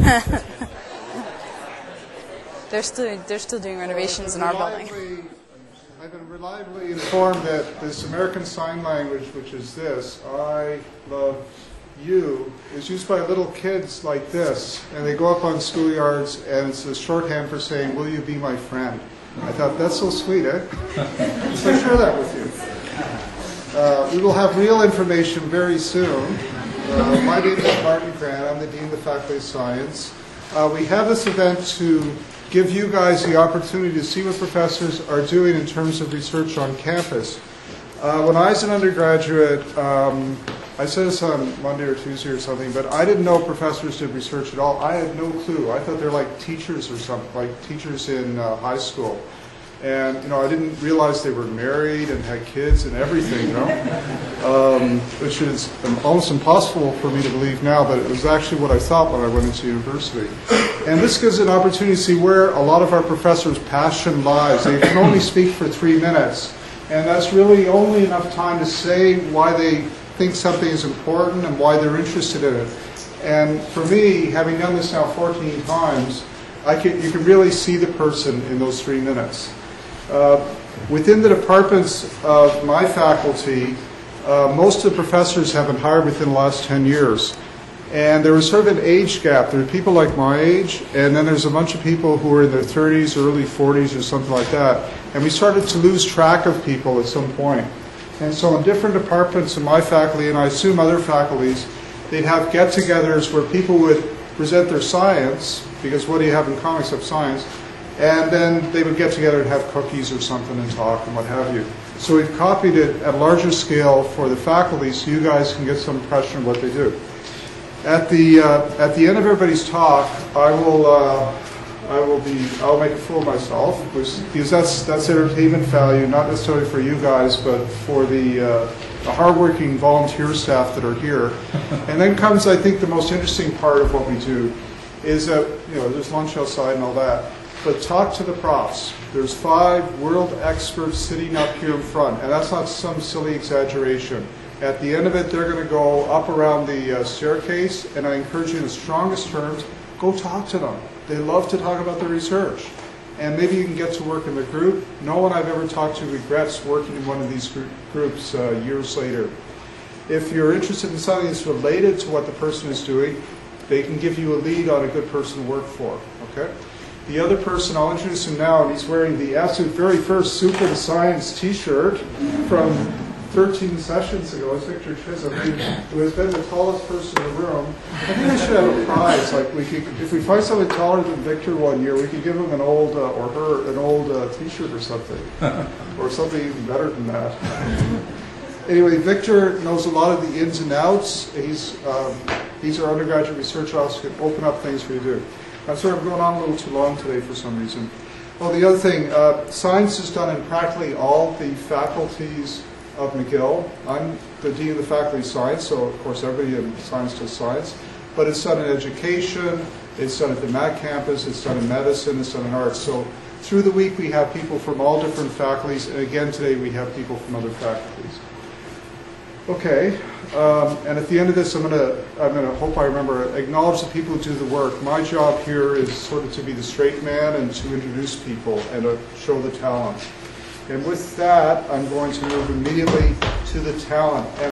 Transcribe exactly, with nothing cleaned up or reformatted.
They're still they're still doing renovations in our building. I've been reliably informed that this American Sign Language, which is this, I love you, is used by little kids like this, and they go up on schoolyards, and it's a shorthand for saying, will you be my friend? I thought, that's so sweet, eh? So I share that with you. Uh, we will have real information very soon. Uh, my name is Martin Grant. I'm the Dean of the Faculty of Science. Uh, we have this event to give you guys the opportunity to see what professors are doing in terms of research on campus. Uh, when I was an undergraduate, um, I said this on Monday or Tuesday or something, but I didn't know professors did research at all. I had no clue. I thought they're like teachers or something, like teachers in uh, high school. And, you know, I didn't realize they were married and had kids and everything, you know, um, which is almost impossible for me to believe now, but it was actually what I thought when I went into university. And this gives an opportunity to see where a lot of our professors' passion lies. They can only speak for three minutes, and that's really only enough time to say why they think something is important and why they're interested in it. And for me, having done this now fourteen times, I can, you can really see the person in those three minutes. Uh, within the departments of my faculty, uh, most of the professors have been hired within the last ten years. And there was sort of an age gap. There are people like my age, and then there's a bunch of people who are in their thirties, early forties, or something like that. And we started to lose track of people at some point. And so in different departments in my faculty, and I assume other faculties, they'd have get-togethers where people would present their science, because what do you have in common except science? And then they would get together and have cookies or something and talk and what have you. So we've copied it at a larger scale for the faculty so you guys can get some impression of what they do. At the, uh, at the end of everybody's talk, I will, uh, I will be, I'll make a fool of myself, because that's, that's entertainment value, not necessarily for you guys, but for the, uh, the hardworking volunteer staff that are here. And then comes, I think, the most interesting part of what we do is that, you know, there's lunch outside and all that. But talk to the profs. There's five world experts sitting up here in front, and that's not some silly exaggeration. At the end of it, they're going to go up around the uh, staircase, and I encourage you in the strongest terms, go talk to them. They love to talk about their research. And maybe you can get to work in the group. No one I've ever talked to regrets working in one of these group, groups uh, years later. If you're interested in something that's related to what the person is doing, they can give you a lead on a good person to work for. Okay? The other person, I'll introduce him now, and he's wearing the absolute very first Super to Science t-shirt from thirteen sessions ago. It's Victor Chisholm, who has been the tallest person in the room. I think I should have a prize. Like we could, if we find someone taller than Victor one year, we could give him an old, uh, or her, an old uh, t-shirt or something. Or something even better than that. Anyway, Victor knows a lot of the ins and outs. He's, um, he's our undergraduate research officer, can open up things for you to do. I'm sorry, I'm going on a little too long today for some reason. Oh, the other thing, uh, science is done in practically all the faculties of McGill. I'm the Dean of the Faculty of Science, so of course everybody in science does science. But it's done in education, it's done at the Mac campus, it's done in medicine, it's done in arts. So through the week we have people from all different faculties, and again today we have people from other faculties. Okay, um, and at the end of this, I'm going to, I'm going to hope I remember, acknowledge the people who do the work. My job here is sort of to be the straight man and to introduce people and to show the talent. And with that, I'm going to move immediately to the talent. And